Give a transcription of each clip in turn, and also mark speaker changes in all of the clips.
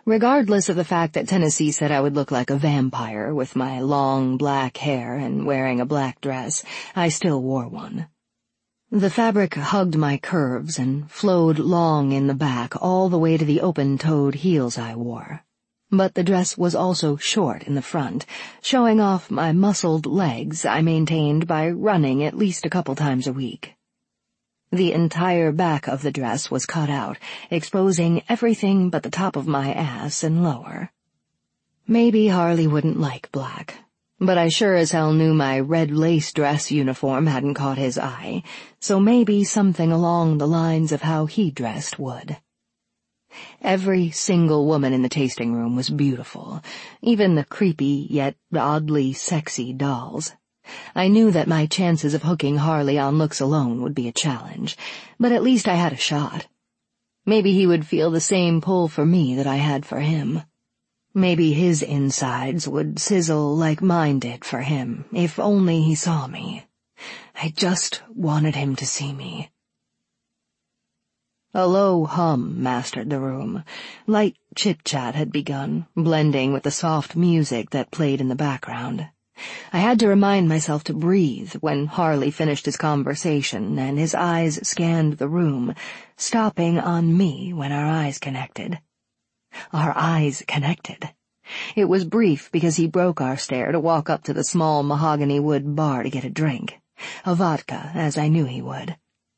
Speaker 1: Regardless of the fact that Tennessee said I would look like a vampire with my long black hair and wearing a black dress, I still wore one. The fabric hugged my curves and flowed long in the back all the way to the open-toed heels I wore. But the dress was also short in the front, showing off my muscled legs I maintained by running at least a couple times a week. The entire back of the dress was cut out, exposing everything but the top of my ass and lower. Maybe Harley wouldn't like black, but I sure as hell knew my red lace dress uniform hadn't caught his eye, so maybe something along the lines of how he dressed would. Every single woman in the tasting room was beautiful, even the creepy yet oddly sexy dolls. I knew that my chances of hooking Harley on looks alone would be a challenge, but at least I had a shot. Maybe he would feel the same pull for me that I had for him. Maybe his insides would sizzle like mine did for him, if only he saw me. I just wanted him to see me. A low hum mastered the room. Light chit-chat had begun, blending with the soft music that played in the background. I had to remind myself to breathe when Harley finished his conversation and his eyes scanned the room, stopping on me when our eyes connected. Our eyes connected. It was brief because he broke our stare to walk up to the small mahogany wood bar to get a drink. A vodka, as I knew he would.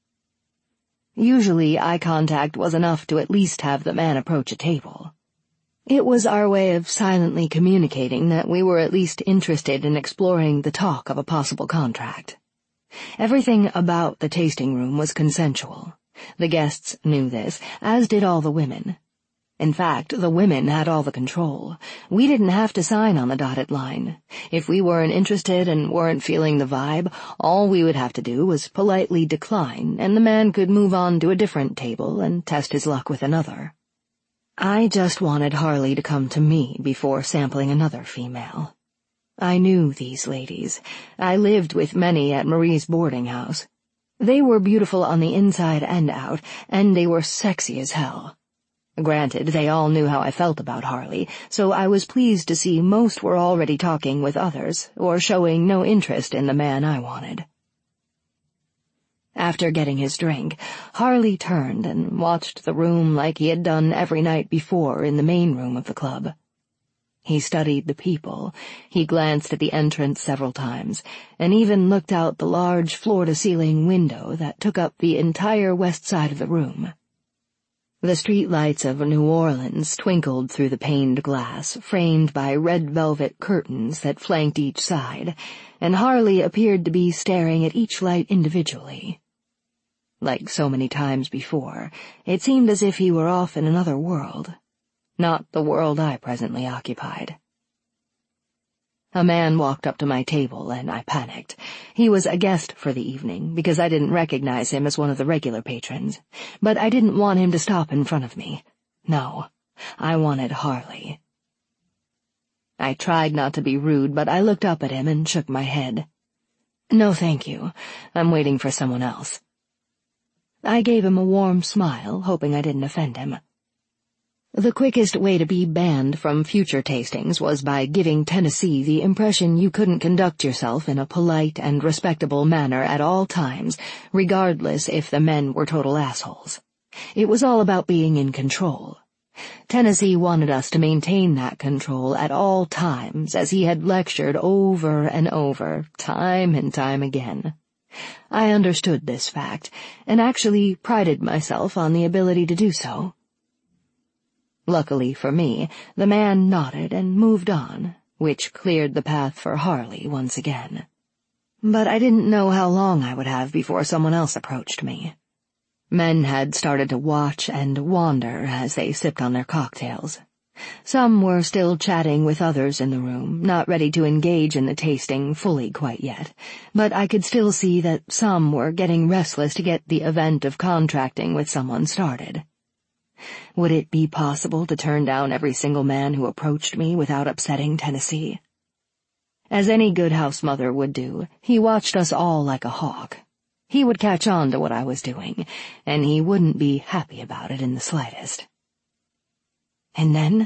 Speaker 1: Usually eye contact was enough to at least have the man approach a table. It was our way of silently communicating that we were at least interested in exploring the talk of a possible contract. Everything about the tasting room was consensual. The guests knew this, as did all the women. In fact, the women had all the control. We didn't have to sign on the dotted line. If we weren't interested and weren't feeling the vibe, all we would have to do was politely decline, and the man could move on to a different table and test his luck with another. I just wanted Harley to come to me before sampling another female. I knew these ladies. I lived with many at Marie's boarding house. They were beautiful on the inside and out, and they were sexy as hell. Granted, they all knew how I felt about Harley, so I was pleased to see most were already talking with others, or showing no interest in the man I wanted. After getting his drink, Harley turned and watched the room like he had done every night before in the main room of the club. He studied the people, he glanced at the entrance several times, and even looked out the large floor-to-ceiling window that took up the entire west side of the room. The street lights of New Orleans twinkled through the paned glass, framed by red velvet curtains that flanked each side, and Harley appeared to be staring at each light individually. Like so many times before, it seemed as if he were off in another world, not the world I presently occupied. A man walked up to my table, and I panicked. He was a guest for the evening, because I didn't recognize him as one of the regular patrons, but I didn't want him to stop in front of me. No, I wanted Harley. I tried not to be rude, but I looked up at him and shook my head. "No, thank you. I'm waiting for someone else." I gave him a warm smile, hoping I didn't offend him. The quickest way to be banned from future tastings was by giving Tennessee the impression you couldn't conduct yourself in a polite and respectable manner at all times, regardless if the men were total assholes. It was all about being in control. Tennessee wanted us to maintain that control at all times, as he had lectured over and over, time and time again. I understood this fact, and actually prided myself on the ability to do so. Luckily for me, the man nodded and moved on, which cleared the path for Harley once again. But I didn't know how long I would have before someone else approached me. Men had started to watch and wander as they sipped on their cocktails. Some were still chatting with others in the room, not ready to engage in the tasting fully quite yet, but I could still see that some were getting restless to get the event of contracting with someone started. Would it be possible to turn down every single man who approached me without upsetting Tennessee? As any good house mother would do, he watched us all like a hawk. He would catch on to what I was doing, and he wouldn't be happy about it in the slightest. And then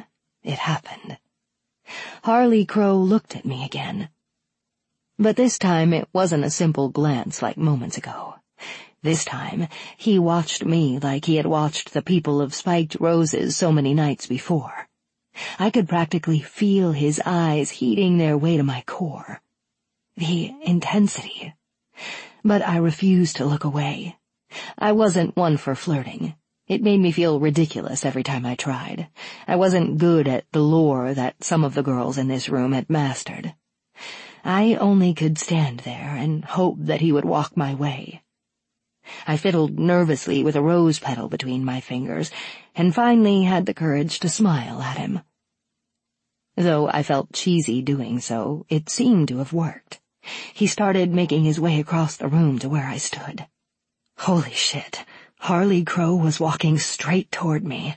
Speaker 1: it happened. Harley Crow looked at me again. But this time it wasn't a simple glance like moments ago. This time he watched me like he had watched the people of Spiked Roses so many nights before. I could practically feel his eyes heating their way to my core. The intensity. But I refused to look away. I wasn't one for flirting. It made me feel ridiculous every time I tried. I wasn't good at the lure that some of the girls in this room had mastered. I only could stand there and hope that he would walk my way. I fiddled nervously with a rose petal between my fingers, and finally had the courage to smile at him. Though I felt cheesy doing so, it seemed to have worked. He started making his way across the room to where I stood. Holy shit, Harley Crow was walking straight toward me.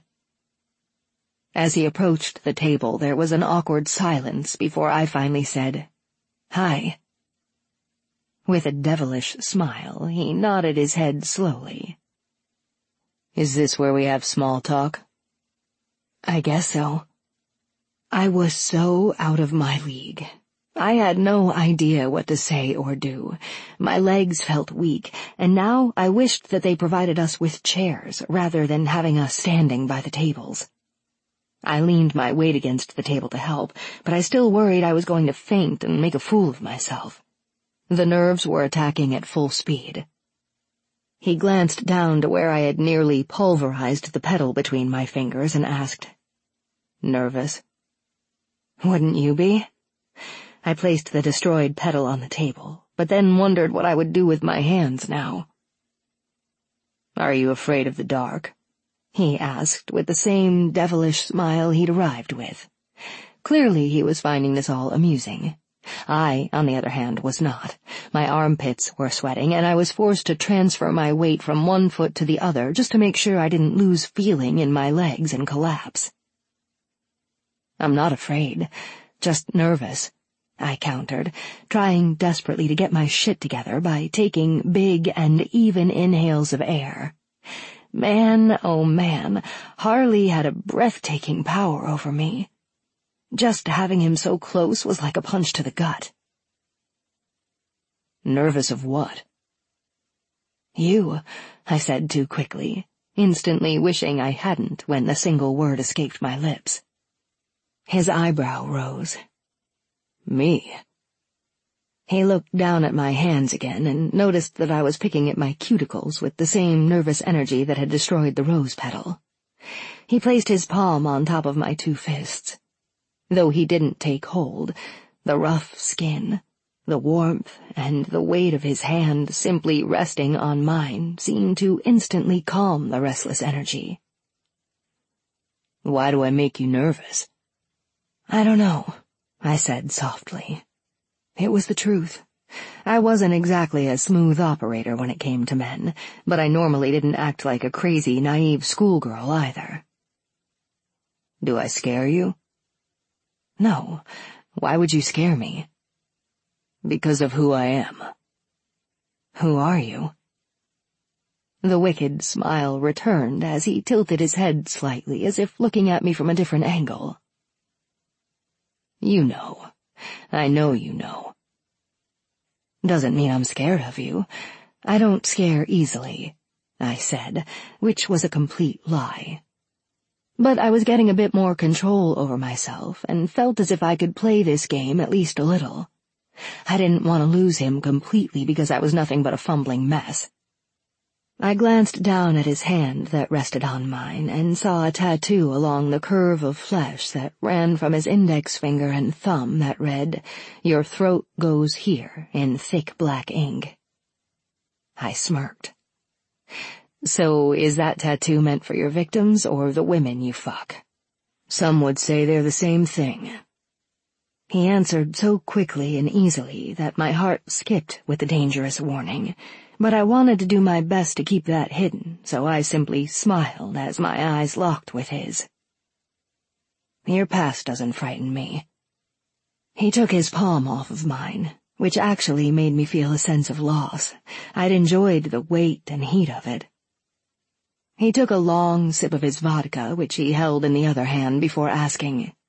Speaker 1: As he approached the table, there was an awkward silence before I finally said, "Hi." With a devilish smile, he nodded his head slowly. "Is this where we have small talk?" "I guess so." I was so out of my league. I had no idea what to say or do. My legs felt weak, and now I wished that they provided us with chairs rather than having us standing by the tables. I leaned my weight against the table to help, but I still worried I was going to faint and make a fool of myself. The nerves were attacking at full speed. He glanced down to where I had nearly pulverized the petal between my fingers and asked, "Nervous?" "Wouldn't you be?" I placed the destroyed petal on the table, but then wondered what I would do with my hands now. "Are you afraid of the dark?" he asked with the same devilish smile he'd arrived with. Clearly he was finding this all amusing. I, on the other hand, was not. My armpits were sweating, and I was forced to transfer my weight from one foot to the other just to make sure I didn't lose feeling in my legs and collapse. "I'm not afraid, just nervous," I countered, trying desperately to get my shit together by taking big and even inhales of air. Man, oh man, Harley had a breathtaking power over me. Just having him so close was like a punch to the gut. "Nervous of what?" "You," I said too quickly, instantly wishing I hadn't when the single word escaped my lips. His eyebrow rose. "Me?" He looked down at my hands again and noticed that I was picking at my cuticles with the same nervous energy that had destroyed the rose petal. He placed his palm on top of my two fists. Though he didn't take hold, the rough skin, the warmth, and the weight of his hand simply resting on mine seemed to instantly calm the restless energy. "Why do I make you nervous?" "I don't know," I said softly. It was the truth. I wasn't exactly a smooth operator when it came to men, but I normally didn't act like a crazy, naive schoolgirl either. "Do I scare you?" "No. Why would you scare me?" "Because of who I am." "Who are you?" The wicked smile returned as he tilted his head slightly, as if looking at me from a different angle. "You know. I know you know." "Doesn't mean I'm scared of you. I don't scare easily," I said, which was a complete lie. But I was getting a bit more control over myself and felt as if I could play this game at least a little. I didn't want to lose him completely because I was nothing but a fumbling mess. I glanced down at his hand that rested on mine and saw a tattoo along the curve of flesh that ran from his index finger and thumb that read, "Your throat goes here," in thick black ink. I smirked. "So is that tattoo meant for your victims or the women you fuck?" "Some would say they're the same thing." He answered so quickly and easily that my heart skipped with the dangerous warning, but I wanted to do my best to keep that hidden, so I simply smiled as my eyes locked with his. "Your past doesn't frighten me." He took his palm off of mine, which actually made me feel a sense of loss. I'd enjoyed the weight and heat of it. He took a long sip of his vodka, which he held in the other hand, before asking,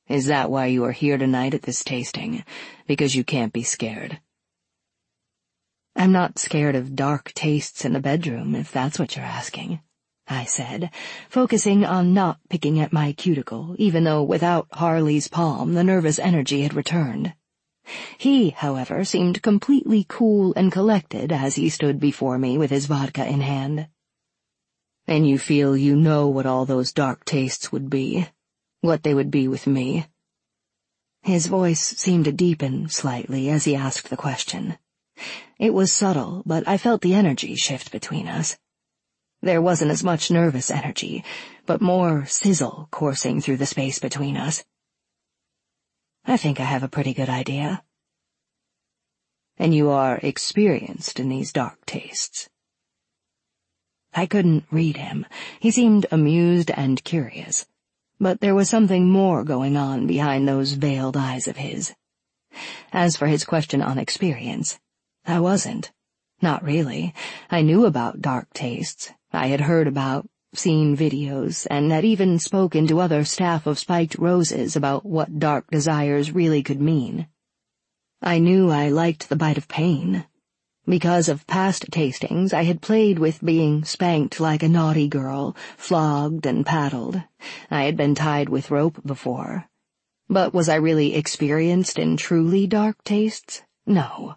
Speaker 1: Is that why you are here tonight at this tasting? Because you can't be scared?" "I'm not scared of dark tastes in the bedroom, if that's what you're asking," I said, focusing on not picking at my cuticle, even though without Harley's palm the nervous energy had returned. He, however, seemed completely cool and collected as he stood before me with his vodka in hand. "And you feel you know what all those dark tastes would be? What they would be with me?" His voice seemed to deepen slightly as he asked the question. It was subtle, but I felt the energy shift between us. There wasn't as much nervous energy, but more sizzle coursing through the space between us. "I think I have a pretty good idea." "And you are experienced in these dark tastes?" I couldn't read him. He seemed amused and curious. But there was something more going on behind those veiled eyes of his. As for his question on experience, I wasn't. Not really. I knew about dark tastes. I had heard about, seen videos, and had even spoken to other staff of Spiked Roses about what dark desires really could mean. I knew I liked the bite of pain. Because of past tastings, I had played with being spanked like a naughty girl, flogged and paddled. I had been tied with rope before. But was I really experienced in truly dark tastes? No.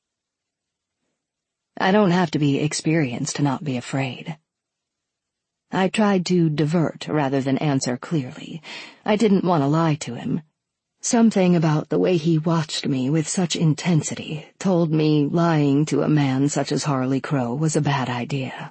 Speaker 1: I don't have to be experienced to not be afraid. I tried to divert rather than answer clearly. I didn't want to lie to him. Something about the way he watched me with such intensity told me lying to a man such as Harley Crow was a bad idea.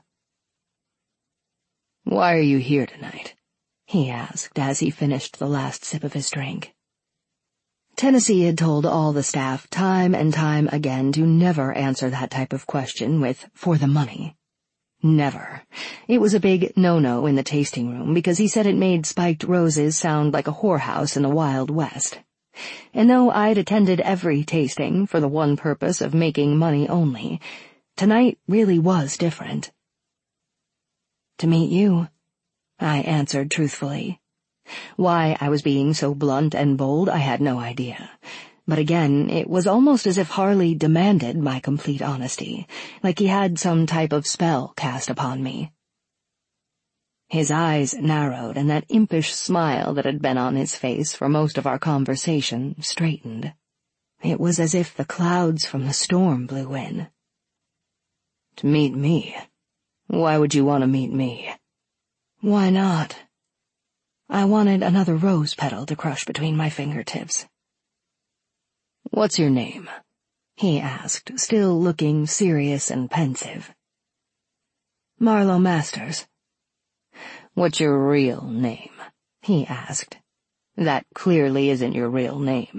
Speaker 1: "Why are you here tonight?" he asked as he finished the last sip of his drink. Tennessee had told all the staff time and time again to never answer that type of question with "for the money." Never. It was a big no-no in the tasting room because he said it made Spiked Roses sound like a whorehouse in the Wild West. And though I'd attended every tasting for the one purpose of making money only, tonight really was different. "To meet you," I answered truthfully. Why I was being so blunt and bold, I had no idea. But again, it was almost as if Harley demanded my complete honesty, like he had some type of spell cast upon me. His eyes narrowed, and that impish smile that had been on his face for most of our conversation straightened. It was as if the clouds from the storm blew in. "To meet me? Why would you want to meet me?" "Why not?" I wanted another rose petal to crush between my fingertips. "What's your name?" he asked, still looking serious and pensive. "Marlowe Masters." "What's your real name?" he asked. "That clearly isn't your real name."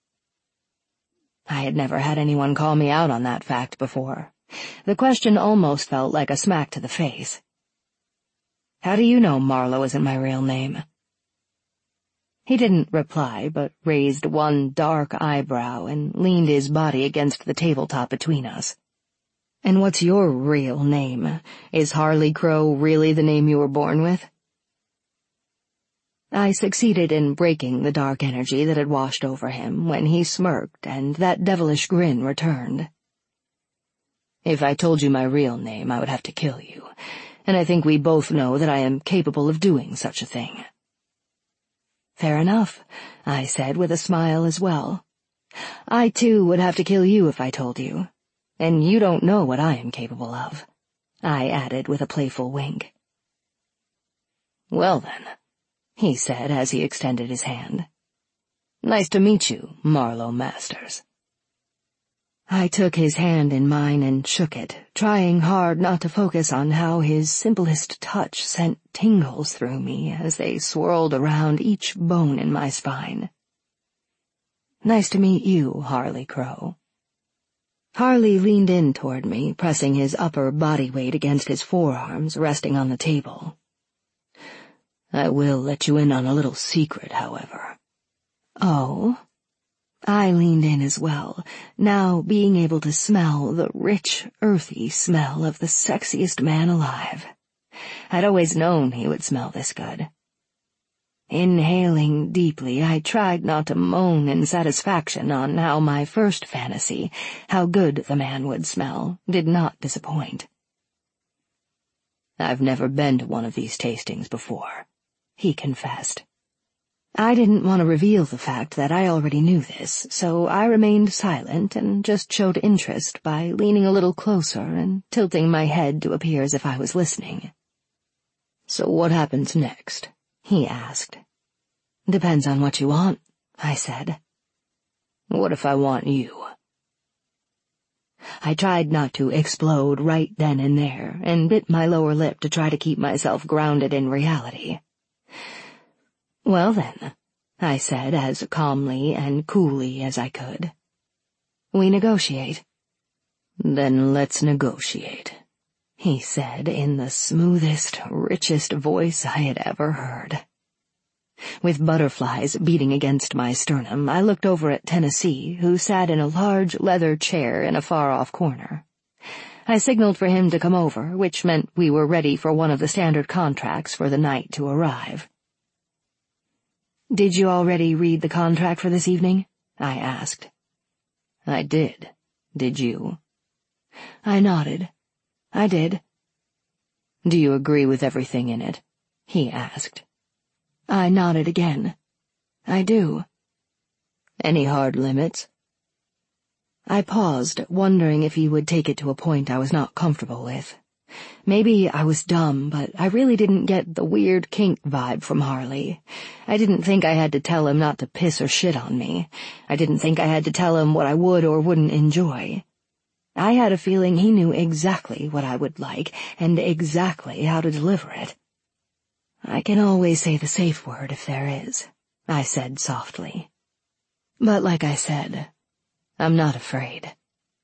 Speaker 1: I had never had anyone call me out on that fact before. The question almost felt like a smack to the face. "How do you know Marlowe isn't my real name?" He didn't reply, but raised one dark eyebrow and leaned his body against the tabletop between us. "And what's your real name? Is Harley Crow really the name you were born with?" I succeeded in breaking the dark energy that had washed over him when he smirked and that devilish grin returned. "If I told you my real name, I would have to kill you, and I think we both know that I am capable of doing such a thing." "Fair enough," I said with a smile as well. "I, too, would have to kill you if I told you. And you don't know what I am capable of," I added with a playful wink. "Well then," he said as he extended his hand. "Nice to meet you, Marlowe Masters." I took his hand in mine and shook it, trying hard not to focus on how his simplest touch sent tingles through me as they swirled around each bone in my spine. "Nice to meet you, Harley Crow." Harley leaned in toward me, pressing his upper body weight against his forearms resting on the table. "I will let you in on a little secret, however." "Oh?" I leaned in as well, now being able to smell the rich, earthy smell of the sexiest man alive. I'd always known he would smell this good. Inhaling deeply, I tried not to moan in satisfaction on how my first fantasy, how good the man would smell, did not disappoint. "I've never been to one of these tastings before," he confessed. I didn't want to reveal the fact that I already knew this, so I remained silent and just showed interest by leaning a little closer and tilting my head to appear as if I was listening. "So what happens next?" he asked. "Depends on what you want," I said. "What if I want you?" I tried not to explode right then and there, and bit my lower lip to try to keep myself grounded in reality. "Well then," I said as calmly and coolly as I could. "We negotiate." "Then let's negotiate," he said in the smoothest, richest voice I had ever heard. With butterflies beating against my sternum, I looked over at Tennessee, who sat in a large leather chair in a far-off corner. I signaled for him to come over, which meant we were ready for one of the standard contracts for the night to arrive. "Did you already read the contract for this evening?" I asked. "I did. Did you?" I nodded. "I did." "Do you agree with everything in it?" he asked. I nodded again. "I do." "Any hard limits?" I paused, wondering if he would take it to a point I was not comfortable with. Maybe I was dumb, but I really didn't get the weird kink vibe from Harley. I didn't think I had to tell him not to piss or shit on me. I didn't think I had to tell him what I would or wouldn't enjoy. I had a feeling he knew exactly what I would like and exactly how to deliver it. "I can always say the safe word if there is," I said softly. "But like I said, I'm not afraid."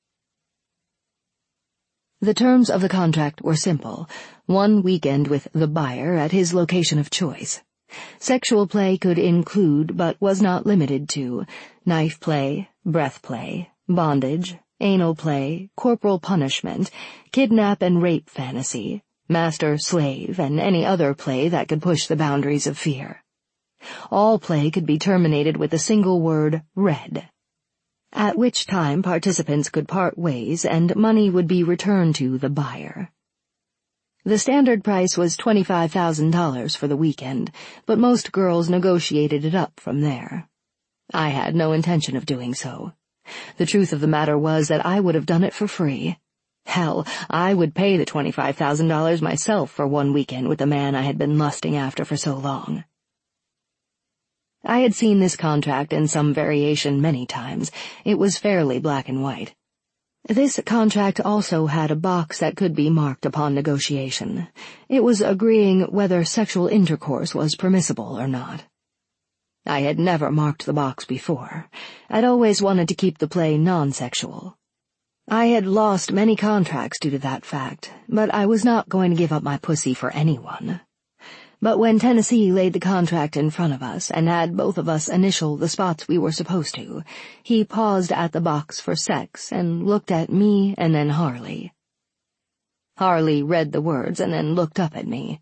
Speaker 1: The terms of the contract were simple: 1 weekend with the buyer at his location of choice. Sexual play could include, but was not limited to, knife play, breath play, bondage, anal play, corporal punishment, kidnap and rape fantasy, master-slave, and any other play that could push the boundaries of fear. All play could be terminated with a single word, red, at which time participants could part ways and money would be returned to the buyer. The standard price was $25,000 for the weekend, but most girls negotiated it up from there. I had no intention of doing so. The truth of the matter was that I would have done it for free. Hell, I would pay the $25,000 myself for 1 weekend with the man I had been lusting after for so long. I had seen this contract in some variation many times. It was fairly black and white. This contract also had a box that could be marked upon negotiation. It was agreeing whether sexual intercourse was permissible or not. I had never marked the box before. I'd always wanted to keep the play non-sexual. I had lost many contracts due to that fact, but I was not going to give up my pussy for anyone. But when Tennessee laid the contract in front of us and had both of us initial the spots we were supposed to, he paused at the box for sex and looked at me and then Harley. Harley read the words and then looked up at me.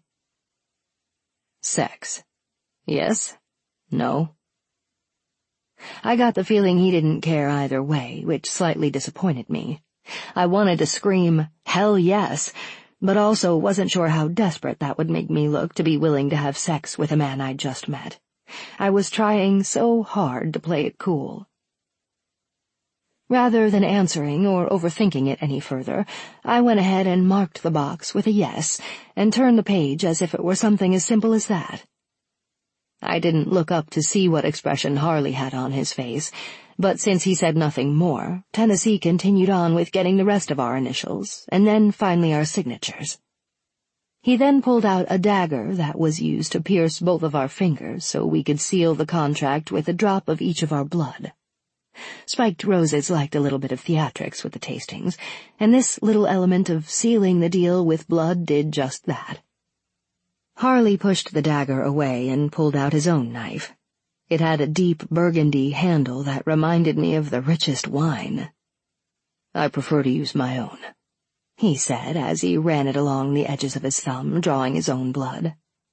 Speaker 1: "Sex. Yes? No?" I got the feeling he didn't care either way, which slightly disappointed me. I wanted to scream, "Hell yes!" but also wasn't sure how desperate that would make me look to be willing to have sex with a man I'd just met. I was trying so hard to play it cool. Rather than answering or overthinking it any further, I went ahead and marked the box with a yes and turned the page as if it were something as simple as that. I didn't look up to see what expression Harley had on his face, but since he said nothing more, Tennessee continued on with getting the rest of our initials, and then finally our signatures. He then pulled out a dagger that was used to pierce both of our fingers so we could seal the contract with a drop of each of our blood. Spiked Roses liked a little bit of theatrics with the tastings, and this little element of sealing the deal with blood did just that. Harley pushed the dagger away and pulled out his own knife. It had a deep burgundy handle that reminded me of the richest wine. "I prefer to use my own," he said as he ran it along the edges of his thumb, drawing his own blood.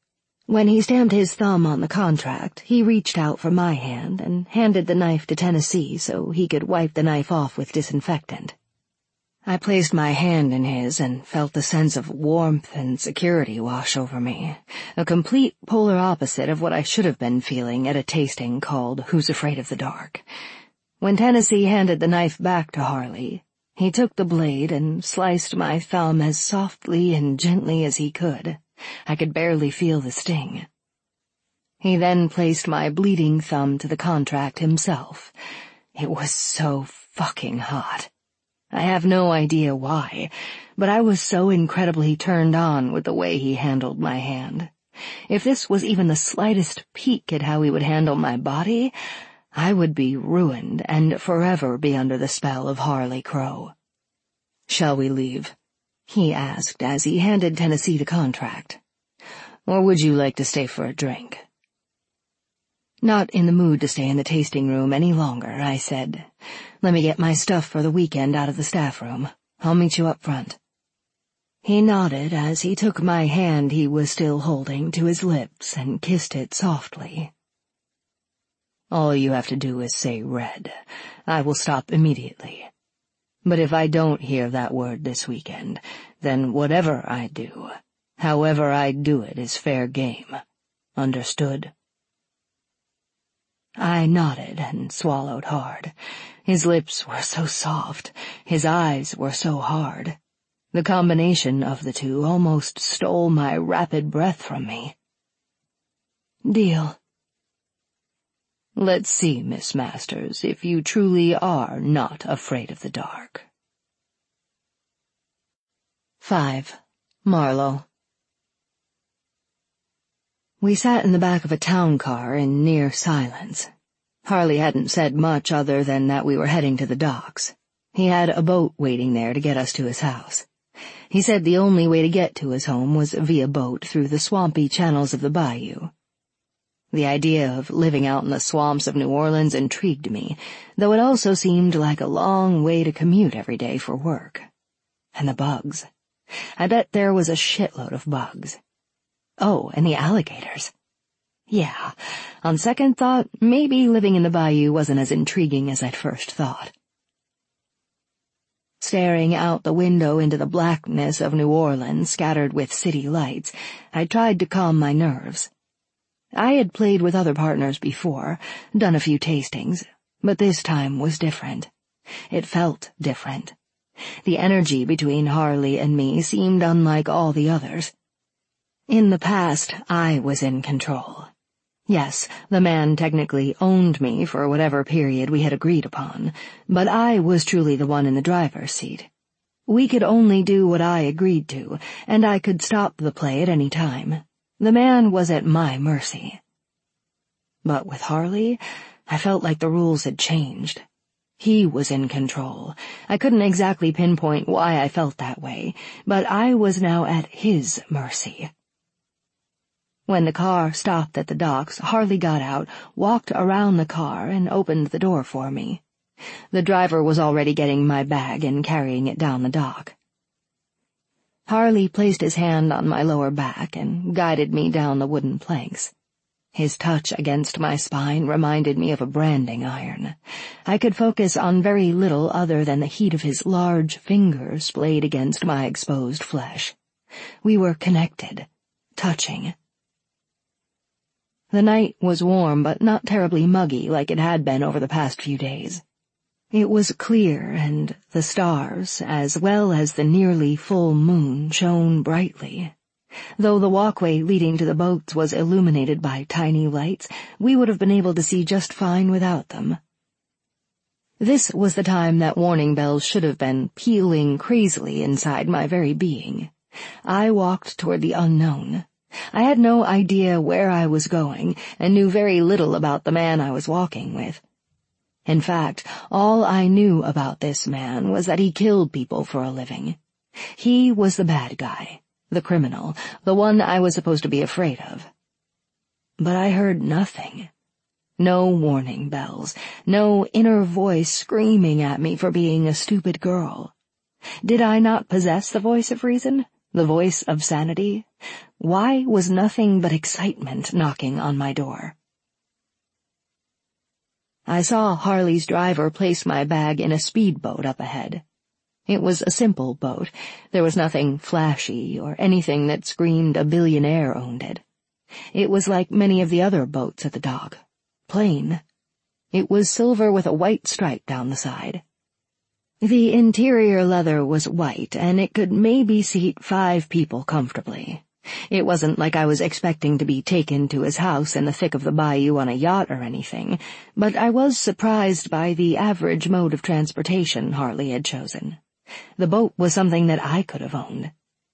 Speaker 1: When he stamped his thumb on the contract, he reached out for my hand and handed the knife to Tennessee so he could wipe the knife off with disinfectant. I placed my hand in his and felt the sense of warmth and security wash over me, a complete polar opposite of what I should have been feeling at a tasting called Who's Afraid of the Dark. When Tennessee handed the knife back to Harley, he took the blade and sliced my thumb as softly and gently as he could. I could barely feel the sting. He then placed my bleeding thumb to the contract himself. It was so fucking hot. I have no idea why, but I was so incredibly turned on with the way he handled my hand. If this was even the slightest peek at how he would handle my body, I would be ruined and forever be under the spell of Harley Crow. "Shall we leave?" he asked as he handed Tennessee the contract. "Or would you like to stay for a drink?" Not in the mood to stay in the tasting room any longer, I said, "Let me get my stuff for the weekend out of the staff room. I'll meet you up front." He nodded as he took my hand he was still holding to his lips and kissed it softly. "All you have to do is say red. I will stop immediately. But if I don't hear that word this weekend, then whatever I do, however I do it is fair game. Understood?" I nodded and swallowed hard. His lips were so soft, his eyes were so hard. The combination of the two almost stole my rapid breath from me. "Deal." "Let's see, Miss Masters, if you truly are not afraid of the dark." 5. Marlowe. We sat in the back of a town car in near silence. Harley hadn't said much other than that we were heading to the docks. He had a boat waiting there to get us to his house. He said the only way to get to his home was via boat through the swampy channels of the bayou. The idea of living out in the swamps of New Orleans intrigued me, though it also seemed like a long way to commute every day for work. And the bugs. I bet there was a shitload of bugs. Oh, and the alligators. Yeah, on second thought, maybe living in the bayou wasn't as intriguing as I'd first thought. Staring out the window into the blackness of New Orleans scattered with city lights, I tried to calm my nerves. I had played with other partners before, done a few tastings, but this time was different. It felt different. The energy between Harley and me seemed unlike all the others. In the past, I was in control. Yes, the man technically owned me for whatever period we had agreed upon, but I was truly the one in the driver's seat. We could only do what I agreed to, and I could stop the play at any time. The man was at my mercy. But with Harley, I felt like the rules had changed. He was in control. I couldn't exactly pinpoint why I felt that way, but I was now at his mercy. When the car stopped at the docks, Harley got out, walked around the car, and opened the door for me. The driver was already getting my bag and carrying it down the dock. Harley placed his hand on my lower back and guided me down the wooden planks. His touch against my spine reminded me of a branding iron. I could focus on very little other than the heat of his large fingers splayed against my exposed flesh. We were connected, touching. The night was warm but not terribly muggy like it had been over the past few days. It was clear, and the stars, as well as the nearly full moon, shone brightly. Though the walkway leading to the boats was illuminated by tiny lights, we would have been able to see just fine without them. This was the time that warning bells should have been pealing crazily inside my very being. I walked toward the unknown. I had no idea where I was going, and knew very little about the man I was walking with. In fact, all I knew about this man was that he killed people for a living. He was the bad guy, the criminal, the one I was supposed to be afraid of. But I heard nothing. No warning bells, no inner voice screaming at me for being a stupid girl. Did I not possess the voice of reason, the voice of sanity? why was nothing but excitement knocking on my door? I saw Harley's driver place my bag in a speedboat up ahead. It was a simple boat. There was nothing flashy or anything that screamed a billionaire owned it. It was like many of the other boats at the dock. Plain. It was silver with a white stripe down the side. The interior leather was white, and it could maybe seat 5 people comfortably. It wasn't like I was expecting to be taken to his house in the thick of the bayou on a yacht or anything, but I was surprised by the average mode of transportation Harley had chosen. The boat was something that I could have owned.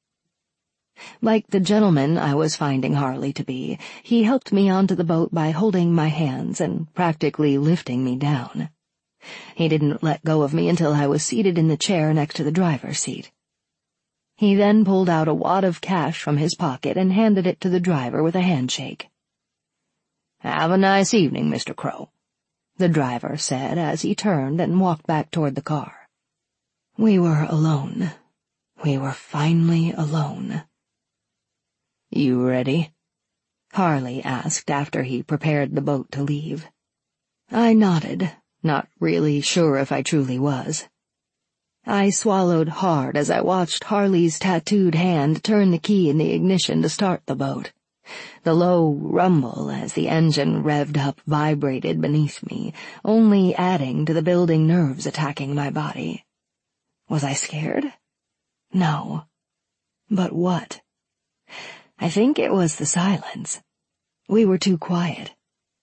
Speaker 1: Like the gentleman I was finding Harley to be, he helped me onto the boat by holding my hands and practically lifting me down. He didn't let go of me until I was seated in the chair next to the driver's seat. He then pulled out a wad of cash from his pocket and handed it to the driver with a handshake. "Have a nice evening, Mr. Crow," the driver said as he turned and walked back toward the car. We were alone. We were finally alone. "You ready?" Harley asked after he prepared the boat to leave. I nodded, not really sure if I truly was. I swallowed hard as I watched Harley's tattooed hand turn the key in the ignition to start the boat. The low rumble as the engine revved up vibrated beneath me, only adding to the building nerves attacking my body. Was I scared? No. But what? I think it was the silence. We were too quiet.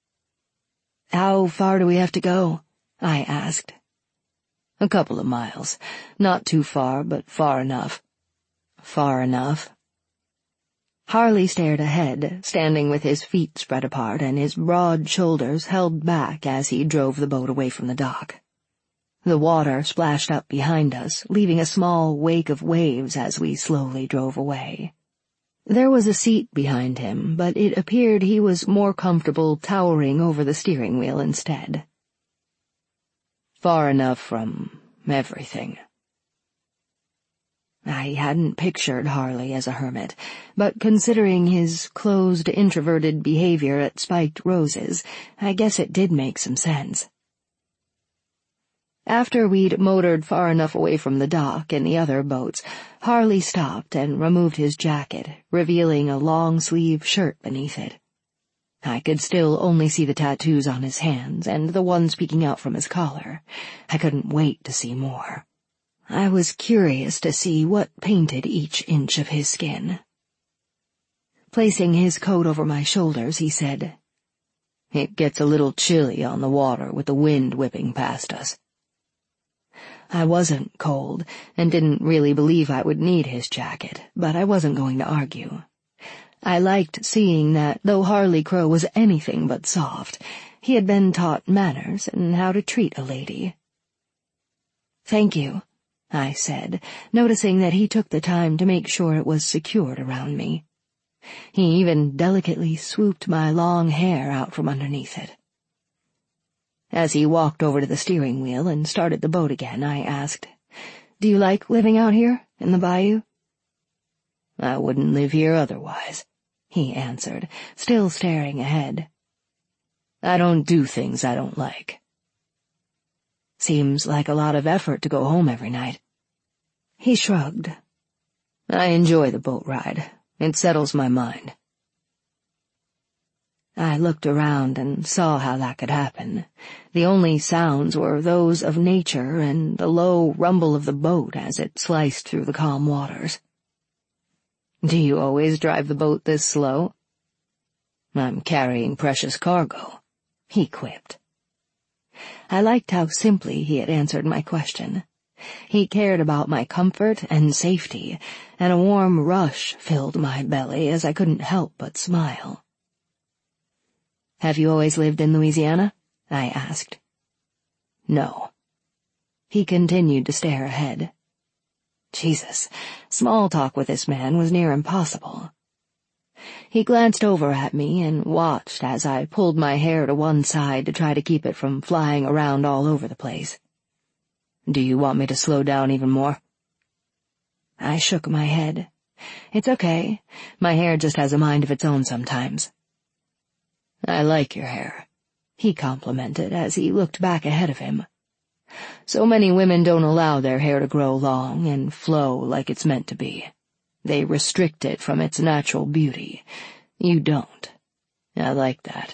Speaker 1: "How far do we have to go?" I asked. "A couple of miles. Not too far, but far enough." "Far enough?" Harley stared ahead, standing with his feet spread apart and his broad shoulders held back as he drove the boat away from the dock. The water splashed up behind us, leaving a small wake of waves as we slowly drove away. There was a seat behind him, but it appeared he was more comfortable towering over the steering wheel instead. "Far enough from everything." I hadn't pictured Harley as a hermit, but considering his closed, introverted behavior at Spiked Roses, I guess it did make some sense. After we'd motored far enough away from the dock and the other boats, Harley stopped and removed his jacket, revealing a long-sleeve shirt beneath it. I could still only see the tattoos on his hands and the one peeking out from his collar. I couldn't wait to see more. I was curious to see what painted each inch of his skin. Placing his coat over my shoulders, he said, "It gets a little chilly on the water with the wind whipping past us." I wasn't cold and didn't really believe I would need his jacket, but I wasn't going to argue. I liked seeing that, though Harley Crow was anything but soft, he had been taught manners and how to treat a lady. "Thank you," I said, noticing that he took the time to make sure it was secured around me. He even delicately swooped my long hair out from underneath it. As he walked over to the steering wheel and started the boat again, I asked, "Do you like living out here, in the bayou?" "I wouldn't live here otherwise," he answered, still staring ahead. "I don't do things I don't like." "Seems like a lot of effort to go home every night." He shrugged. "I enjoy the boat ride. It settles my mind." I looked around and saw how that could happen. The only sounds were those of nature and the low rumble of the boat as it sliced through the calm waters. "Do you always drive the boat this slow?" "I'm carrying precious cargo," he quipped. I liked how simply he had answered my question. He cared about my comfort and safety, and a warm rush filled my belly as I couldn't help but smile. "Have you always lived in Louisiana?" I asked. "No." He continued to stare ahead. Jesus, small talk with this man was near impossible. He glanced over at me and watched as I pulled my hair to one side to try to keep it from flying around all over the place. "Do you want me to slow down even more?" I shook my head. It's okay. My hair just has a mind of its own sometimes. I like your hair, he complimented as he looked back ahead of him. So many women don't allow their hair to grow long and flow like it's meant to be. They restrict it from its natural beauty. You don't. I like that.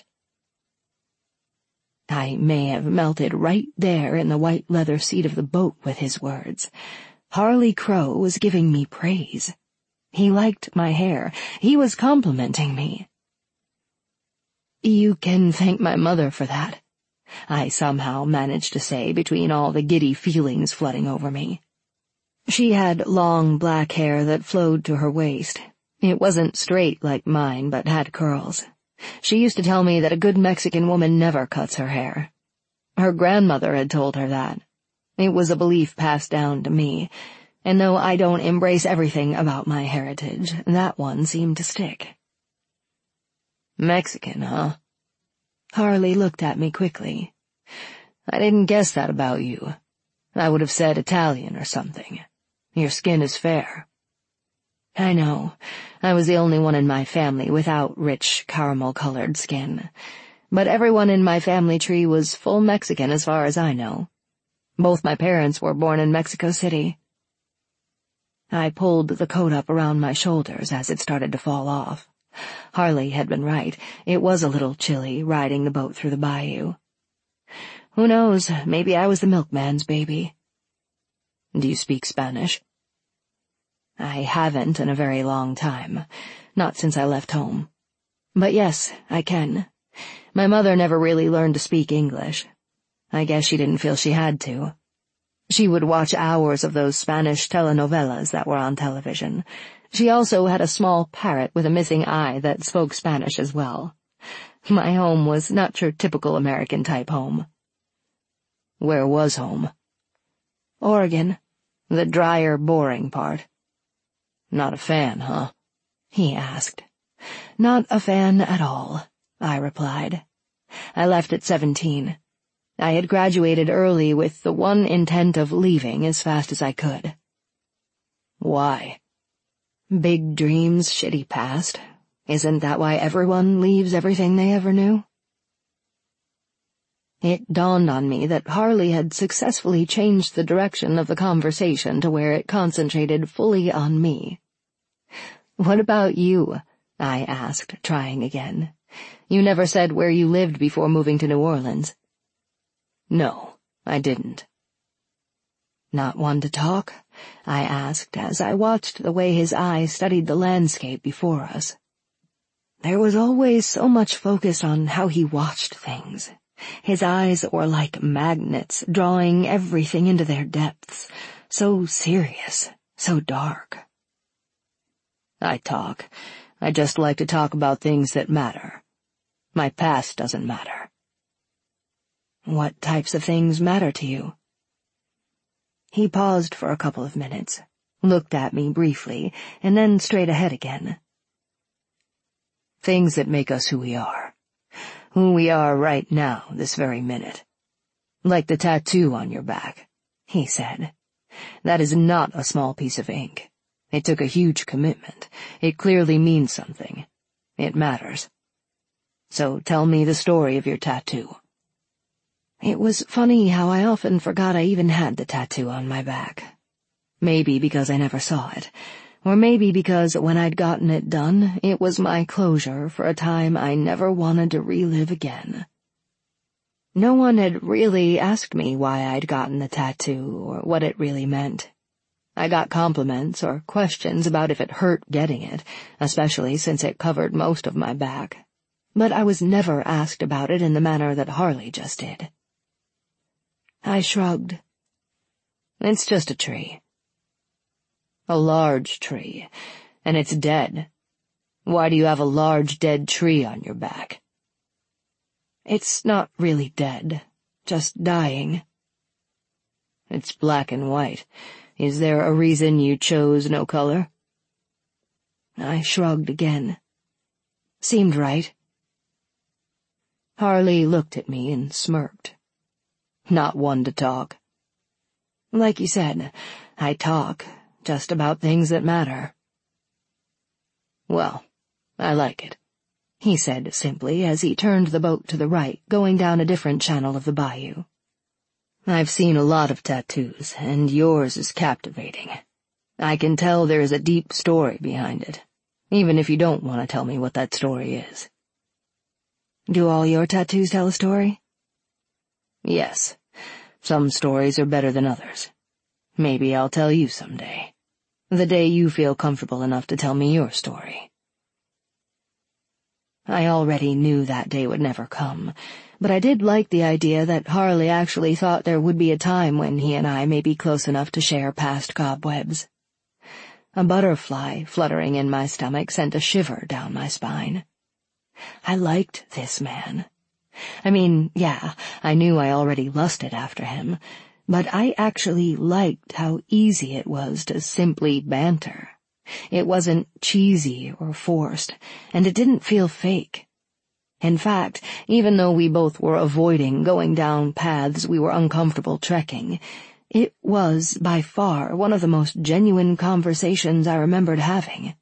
Speaker 1: I may have melted right there in the white leather seat of the boat with his words. Harley Crow was giving me praise. He liked my hair. He was complimenting me. You can thank my mother for that, I somehow managed to say between all the giddy feelings flooding over me. She had long black hair that flowed to her waist. It wasn't straight like mine, but had curls. She used to tell me that a good Mexican woman never cuts her hair. Her grandmother had told her that. It was a belief passed down to me, and though I don't embrace everything about my heritage, that one seemed to stick. Mexican, huh? Harley looked at me quickly. I didn't guess that about you. I would have said Italian or something. Your skin is fair. I know. I was the only one in my family without rich, caramel-colored skin. But everyone in my family tree was full Mexican as far as I know. Both my parents were born in Mexico City. I pulled the coat up around my shoulders as it started to fall off. Harley had been right. It was a little chilly riding the boat through the bayou. Who knows, maybe I was the milkman's baby. Do you speak Spanish? I haven't in a very long time, not since I left home. But yes, I can. My mother never really learned to speak English. I guess she didn't feel she had to. She would watch hours of those Spanish telenovelas that were on television. She also had a small parrot with a missing eye that spoke Spanish as well. My home was not your typical American-type home. Where was home? Oregon. The drier, boring part. Not a fan, huh? He asked. Not a fan at all, I replied. I left at 17. I had graduated early with the one intent of leaving as fast as I could. Why? Big dreams, shitty past. Isn't that why everyone leaves everything they ever knew? It dawned on me that Harley had successfully changed the direction of the conversation to where it concentrated fully on me. What about you? I asked, trying again. You never said where you lived before moving to New Orleans. No, I didn't. Not one to talk? I asked as I watched the way his eyes studied the landscape before us. There was always so much focus on how he watched things. His eyes were like magnets, drawing everything into their depths. So serious, so dark. I talk. I just like to talk about things that matter. My past doesn't matter. What types of things matter to you? He paused for a couple of minutes, looked at me briefly, and then straight ahead again. Things that make us who we are. Who we are right now, this very minute. Like the tattoo on your back, he said. That is not a small piece of ink. It took a huge commitment. It clearly means something. It matters. So tell me the story of your tattoo. It was funny how I often forgot I even had the tattoo on my back. Maybe because I never saw it, or maybe because when I'd gotten it done, it was my closure for a time I never wanted to relive again. No one had really asked me why I'd gotten the tattoo or what it really meant. I got compliments or questions about if it hurt getting it, especially since it covered most of my back. But I was never asked about it in the manner that Harley just did. I shrugged. It's just a tree. A large tree, and it's dead. Why do you have a large dead tree on your back? It's not really dead, just dying. It's black and white. Is there a reason you chose no color? I shrugged again. Seemed right. Harley looked at me and smirked. Not one to talk. Like you said, I talk, just about things that matter. "Well, I like it," he said simply as he turned the boat to the right, going down a different channel of the bayou. "I've seen a lot of tattoos, and yours is captivating. I can tell there is a deep story behind it, even if you don't want to tell me what that story is." "Do all your tattoos tell a story?" "Yes. Some stories are better than others. Maybe I'll tell you someday. The day you feel comfortable enough to tell me your story." I already knew that day would never come, but I did like the idea that Harley actually thought there would be a time when he and I may be close enough to share past cobwebs. A butterfly fluttering in my stomach sent a shiver down my spine. I liked this man. I mean, yeah, I knew I already lusted after him, but I actually liked how easy it was to simply banter. It wasn't cheesy or forced, and it didn't feel fake. In fact, even though we both were avoiding going down paths we were uncomfortable trekking, it was, by far, one of the most genuine conversations I remembered having.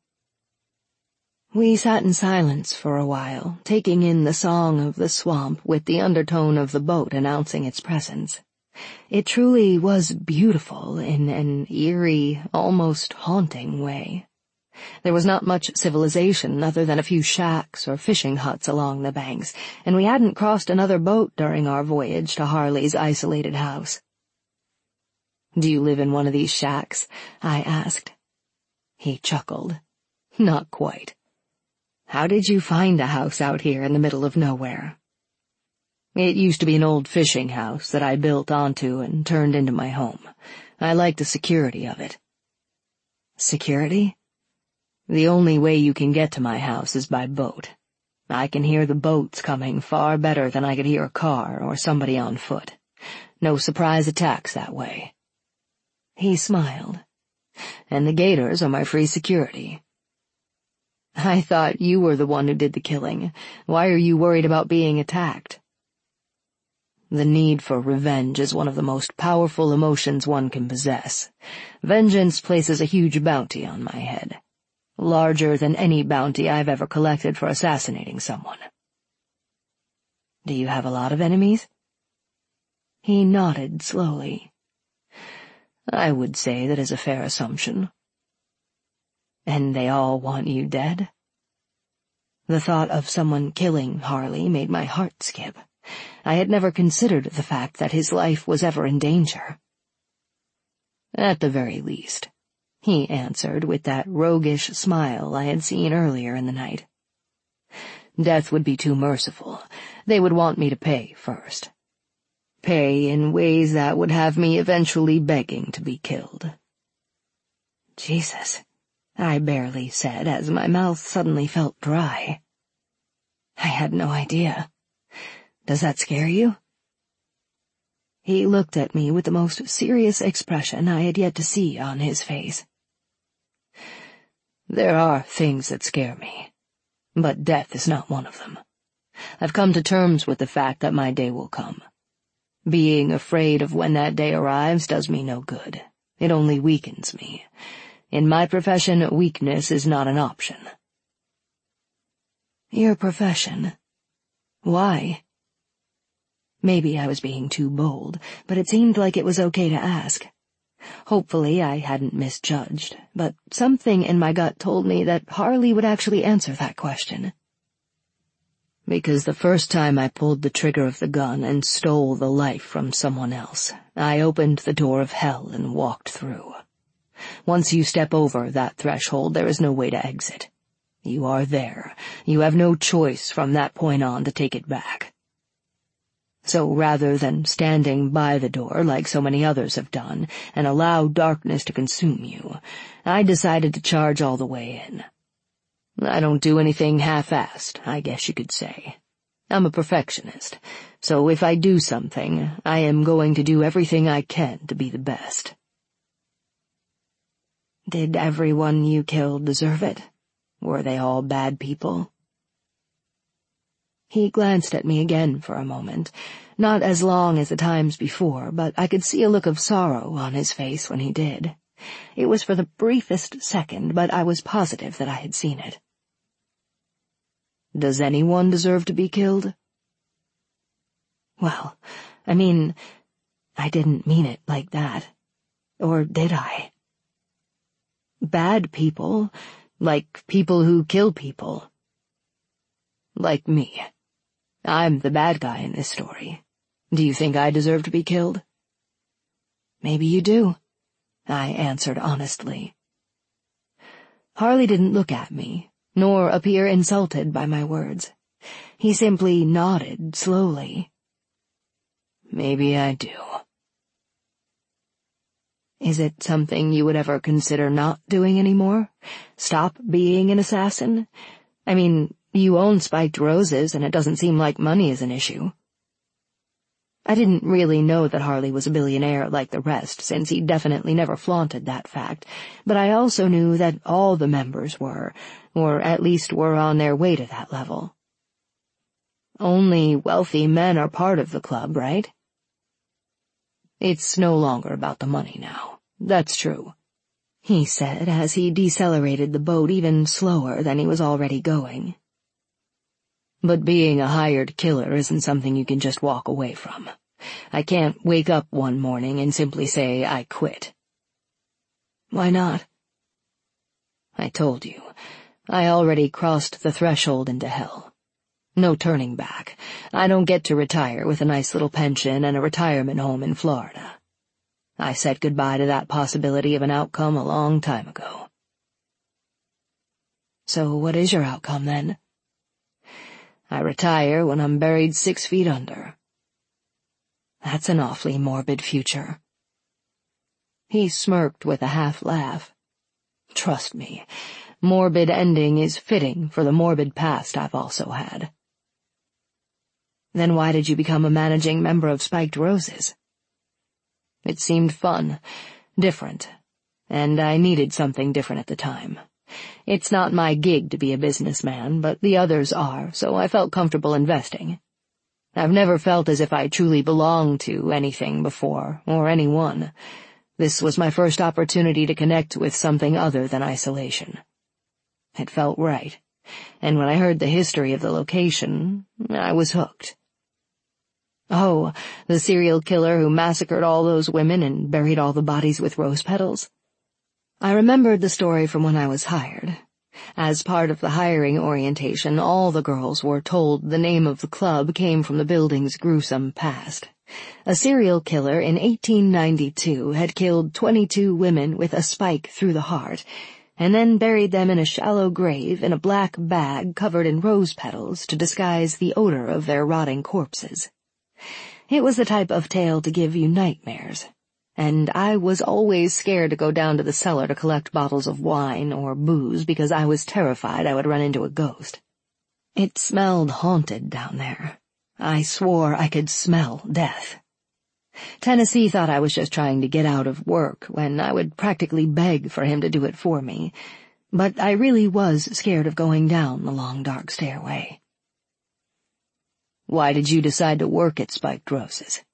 Speaker 1: We sat in silence for a while, taking in the song of the swamp with the undertone of the boat announcing its presence. It truly was beautiful in an eerie, almost haunting way. There was not much civilization other than a few shacks or fishing huts along the banks, and we hadn't crossed another boat during our voyage to Harley's isolated house. "Do you live in one of these shacks?" I asked. He chuckled. "Not quite. How did you find a house out here in the middle of nowhere?" "It used to be an old fishing house that I built onto and turned into my home. I like the security of it." "Security?" "The only way you can get to my house is by boat. I can hear the boats coming far better than I could hear a car or somebody on foot. No surprise attacks that way." He smiled. "And the gators are my free security." "I thought you were the one who did the killing. Why are you worried about being attacked?" "The need for revenge is one of the most powerful emotions one can possess. Vengeance places a huge bounty on my head. Larger than any bounty I've ever collected for assassinating someone." "Do you have a lot of enemies?" He nodded slowly. "I would say that is a fair assumption." "And they all want you dead?" The thought of someone killing Harley made my heart skip. I had never considered the fact that his life was ever in danger. "At the very least," he answered with that roguish smile I had seen earlier in the night. "Death would be too merciful. They would want me to pay first. Pay in ways that would have me eventually begging to be killed." "Jesus," I barely said as my mouth suddenly felt dry. "I had no idea. Does that scare you?" He looked at me with the most serious expression I had yet to see on his face. "There are things that scare me, but death is not one of them. I've come to terms with the fact that my day will come. Being afraid of when that day arrives does me no good. It only weakens me. In my profession, weakness is not an option." "Your profession? Why?" Maybe I was being too bold, but it seemed like it was okay to ask. Hopefully I hadn't misjudged, but something in my gut told me that Harley would actually answer that question. "Because the first time I pulled the trigger of the gun and stole the life from someone else, I opened the door of hell and walked through. Once you step over that threshold, there is no way to exit. You are there. You have no choice from that point on to take it back. So rather than standing by the door like so many others have done and allow darkness to consume you, I decided to charge all the way in. I don't do anything half-assed, I guess you could say. I'm a perfectionist, so if I do something, I am going to do everything I can to be the best." "Did everyone you killed deserve it? Were they all bad people?" He glanced at me again for a moment, not as long as the times before, but I could see a look of sorrow on his face when he did. It was for the briefest second, but I was positive that I had seen it. Does anyone deserve to be killed? Well, I mean, I didn't mean it like that. Or did I? Bad people, like people who kill people. Like me. I'm the bad guy in this story. Do you think I deserve to be killed? Maybe you do, I answered honestly. Harley didn't look at me, nor appear insulted by my words. He simply nodded slowly. Maybe I do. Is it something you would ever consider not doing anymore? Stop being an assassin? I mean, you own Spiked Roses, and it doesn't seem like money is an issue. I didn't really know that Harley was a billionaire like the rest, since he definitely never flaunted that fact, but I also knew that all the members were, or at least were on their way to that level. Only wealthy men are part of the club, right? It's no longer about the money now. That's true, he said as he decelerated the boat even slower than he was already going. But being a hired killer isn't something you can just walk away from. I can't wake up one morning and simply say I quit. Why not? I told you, I already crossed the threshold into hell. No turning back. I don't get to retire with a nice little pension and a retirement home in Florida. I said goodbye to that possibility of an outcome a long time ago. So what is your outcome, then? I retire when I'm buried 6 feet under. That's an awfully morbid future. He smirked with a half-laugh. Trust me, morbid ending is fitting for the morbid past I've also had. Then why did you become a managing member of Spiked Roses? It seemed fun, different, and I needed something different at the time. It's not my gig to be a businessman, but the others are, so I felt comfortable investing. I've never felt as if I truly belonged to anything before, or anyone. This was my first opportunity to connect with something other than isolation. It felt right, and when I heard the history of the location, I was hooked. Oh, the serial killer who massacred all those women and buried all the bodies with rose petals? I remembered the story from when I was hired. As part of the hiring orientation, all the girls were told the name of the club came from the building's gruesome past. A serial killer in 1892 had killed 22 women with a spike through the heart, and then buried them in a shallow grave in a black bag covered in rose petals to disguise the odor of their rotting corpses. It was the type of tale to give you nightmares, and I was always scared to go down to the cellar to collect bottles of wine or booze because I was terrified I would run into a ghost. It smelled haunted down there. I swore I could smell death. Tennessee thought I was just trying to get out of work when I would practically beg for him to do it for me, but I really was scared of going down the long dark stairway. Why did you decide to work at Spiked Roses?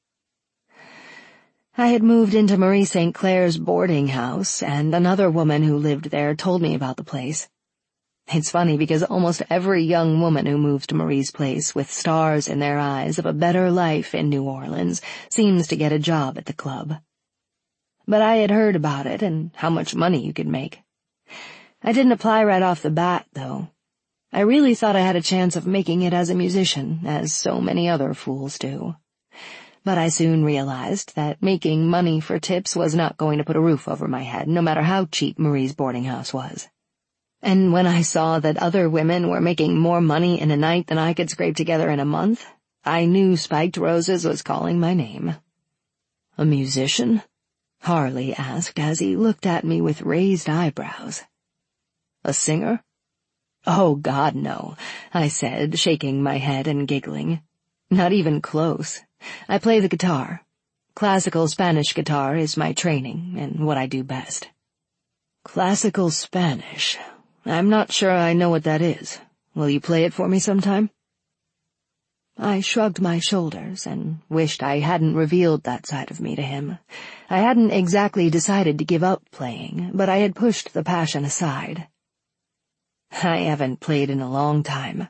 Speaker 1: I had moved into Marie St. Clair's boarding house, and another woman who lived there told me about the place. It's funny because almost every young woman who moves to Marie's place with stars in their eyes of a better life in New Orleans seems to get a job at the club. But I had heard about it and how much money you could make. I didn't apply right off the bat, though. I really thought I had a chance of making it as a musician, as so many other fools do. But I soon realized that making money for tips was not going to put a roof over my head, no matter how cheap Marie's boarding house was. And when I saw that other women were making more money in a night than I could scrape together in a month, I knew Spiked Roses was calling my name. A musician? Harley asked as he looked at me with raised eyebrows. A singer? Oh, God, no, I said, shaking my head and giggling. Not even close. I play the guitar. Classical Spanish guitar is my training and what I do best. Classical Spanish. I'm not sure I know what that is. Will you play it for me sometime? I shrugged my shoulders and wished I hadn't revealed that side of me to him. I hadn't exactly decided to give up playing, but I had pushed the passion aside. I haven't played in a long time."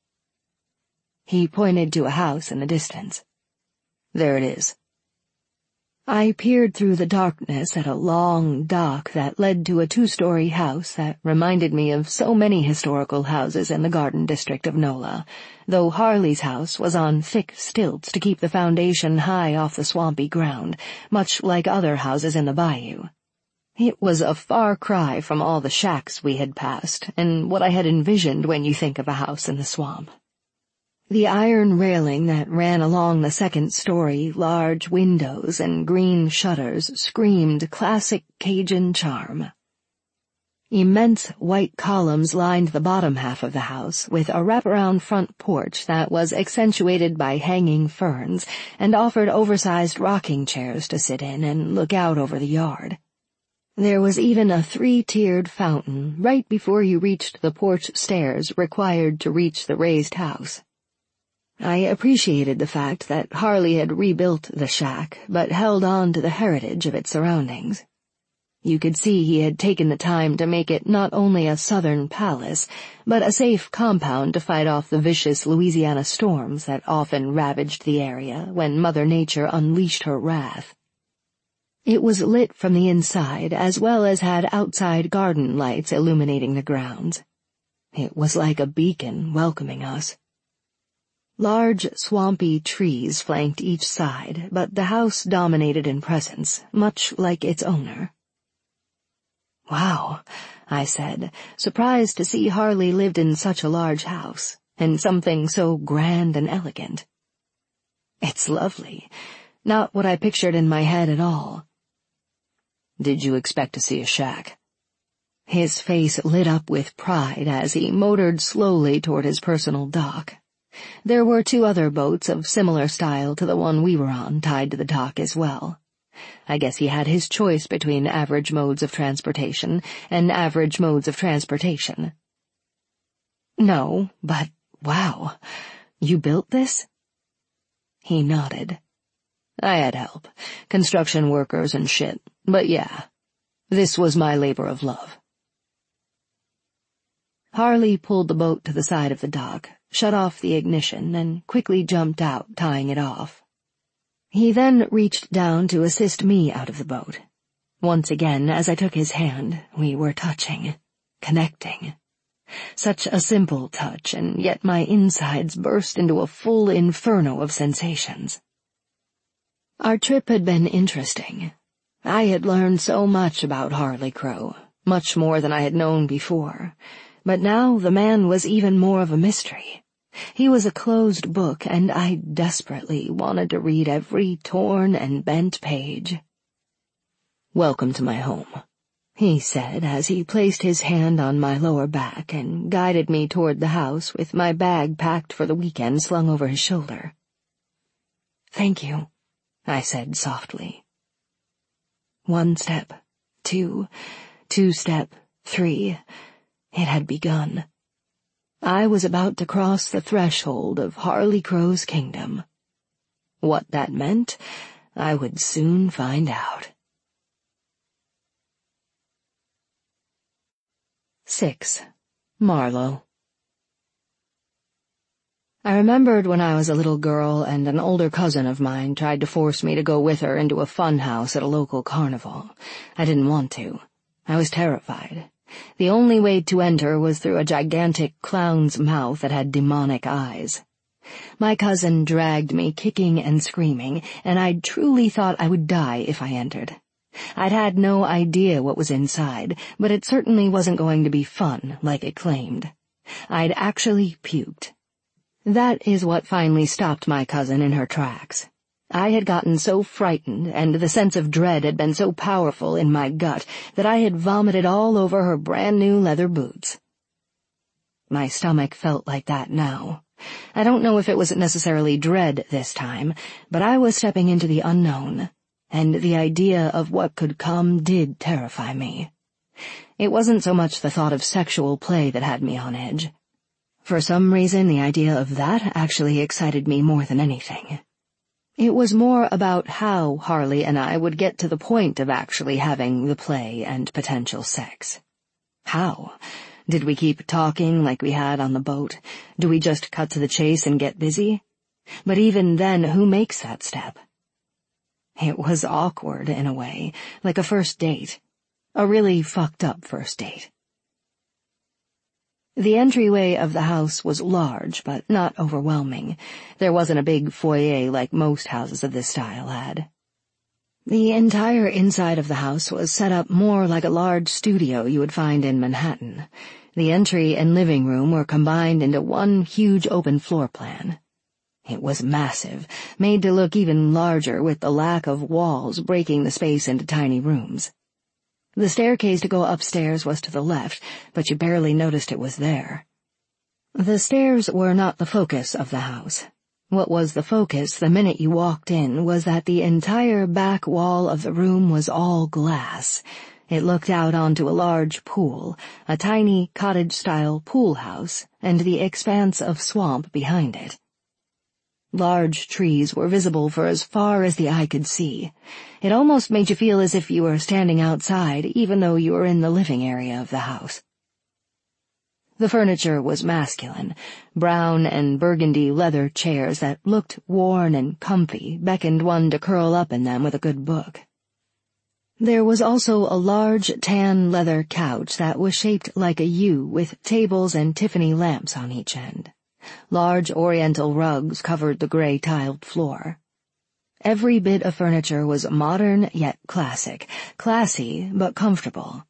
Speaker 1: He pointed to a house in the distance. "There it is." I peered through the darkness at a long dock that led to a 2-story house that reminded me of so many historical houses in the Garden District of Nola, though Harley's house was on thick stilts to keep the foundation high off the swampy ground, much like other houses in the bayou. It was a far cry from all the shacks we had passed, and what I had envisioned when you think of a house in the swamp. The iron railing that ran along the 2nd story, large windows and green shutters screamed classic Cajun charm. Immense white columns lined the bottom half of the house, with a wraparound front porch that was accentuated by hanging ferns and offered oversized rocking chairs to sit in and look out over the yard. There was even a 3-tiered fountain right before you reached the porch stairs required to reach the raised house. I appreciated the fact that Harley had rebuilt the shack, but held on to the heritage of its surroundings. You could see he had taken the time to make it not only a southern palace, but a safe compound to fight off the vicious Louisiana storms that often ravaged the area when Mother Nature unleashed her wrath. It was lit from the inside, as well as had outside garden lights illuminating the grounds. It was like a beacon welcoming us. Large, swampy trees flanked each side, but the house dominated in presence, much like its owner. "Wow," I said, surprised to see Harley lived in such a large house, and something so grand and elegant. "It's lovely. Not what I pictured in my head at all." "Did you expect to see a shack?" His face lit up with pride as he motored slowly toward his personal dock. There were 2 other boats of similar style to the one we were on tied to the dock as well. I guess he had his choice between average modes of transportation and average modes of transportation. "No, but wow, you built this?" He nodded. "I had help, construction workers and shit, but yeah, this was my labor of love." Harley pulled the boat to the side of the dock, shut off the ignition, and quickly jumped out, tying it off. He then reached down to assist me out of the boat. Once again, as I took his hand, we were touching, connecting. Such a simple touch, and yet my insides burst into a full inferno of sensations. Our trip had been interesting. I had learned so much about Harley Crow, much more than I had known before, but now the man was even more of a mystery. He was a closed book, and I desperately wanted to read every torn and bent page. "Welcome to my home," he said as he placed his hand on my lower back and guided me toward the house with my bag packed for the weekend slung over his shoulder. "Thank you," I said softly. 1 step, 2, 2 step, 3. It had begun. I was about to cross the threshold of Harley Crow's kingdom. What that meant, I would soon find out. 6. Marlowe. I remembered when I was a little girl and an older cousin of mine tried to force me to go with her into a fun house at a local carnival. I didn't want to. I was terrified. The only way to enter was through a gigantic clown's mouth that had demonic eyes. My cousin dragged me kicking and screaming, and I truly thought I would die if I entered. I'd had no idea what was inside, but it certainly wasn't going to be fun, like it claimed. I'd actually puked. That is what finally stopped my cousin in her tracks. I had gotten so frightened, and the sense of dread had been so powerful in my gut that I had vomited all over her brand-new leather boots. My stomach felt like that now. I don't know if it was necessarily dread this time, but I was stepping into the unknown, and the idea of what could come did terrify me. It wasn't so much the thought of sexual play that had me on edge. For some reason, the idea of that actually excited me more than anything. It was more about how Harley and I would get to the point of actually having the play and potential sex. How? Did we keep talking like we had on the boat? Do we just cut to the chase and get busy? But even then, who makes that step? It was awkward in a way, like a first date. A really fucked up first date. The entryway of the house was large, but not overwhelming. There wasn't a big foyer like most houses of this style had. The entire inside of the house was set up more like a large studio you would find in Manhattan. The entry and living room were combined into one huge open floor plan. It was massive, made to look even larger with the lack of walls breaking the space into tiny rooms. The staircase to go upstairs was to the left, but you barely noticed it was there. The stairs were not the focus of the house. What was the focus the minute you walked in was that the entire back wall of the room was all glass. It looked out onto a large pool, a tiny cottage-style pool house, and the expanse of swamp behind it. Large trees were visible for as far as the eye could see. It almost made you feel as if you were standing outside, even though you were in the living area of the house. The furniture was masculine. Brown and burgundy leather chairs that looked worn and comfy beckoned one to curl up in them with a good book. There was also a large tan leather couch that was shaped like a U with tables and Tiffany lamps on each end. Large oriental rugs covered the gray tiled floor. Every bit of furniture was modern yet classic, classy but comfortable.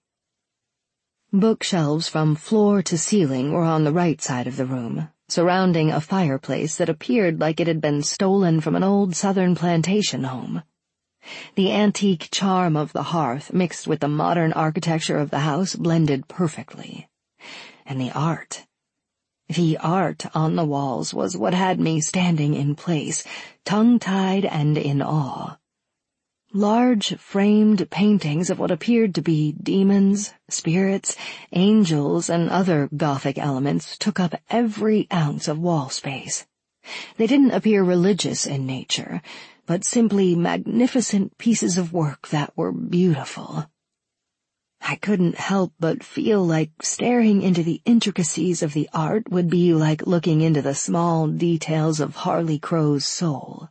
Speaker 1: Bookshelves from floor to ceiling were on the right side of the room, surrounding a fireplace that appeared like it had been stolen from an old southern plantation home. The antique charm of the hearth mixed with the modern architecture of the house blended perfectly. And the art on the walls was what had me standing in place, tongue-tied and in awe. Large framed paintings of what appeared to be demons, spirits, angels, and other Gothic elements took up every ounce of wall space. They didn't appear religious in nature, but simply magnificent pieces of work that were beautiful. I couldn't help but feel like staring into the intricacies of the art would be like looking into the small details of Harley Crow's soul.